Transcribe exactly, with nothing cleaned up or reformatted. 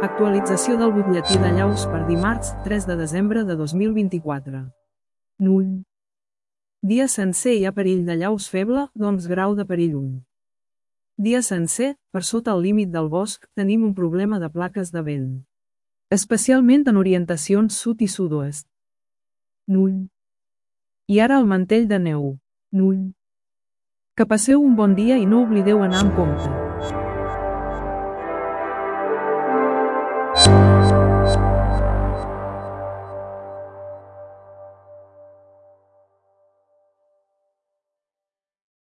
Actualització del butlletí de llaus per dimarts, tres de desembre de dos mil vint-i-quatre. Null. Dia sencer hi ha perill de llaus feble, doncs grau de perill un. Dia sencer, per sota el límit del bosc, tenim un problema de plaques de vent. Especialment en orientacions sud i sud-oest. Null. I ara el mantell de neu. Null. Que passeu un bon dia i no oblideu anar amb compte.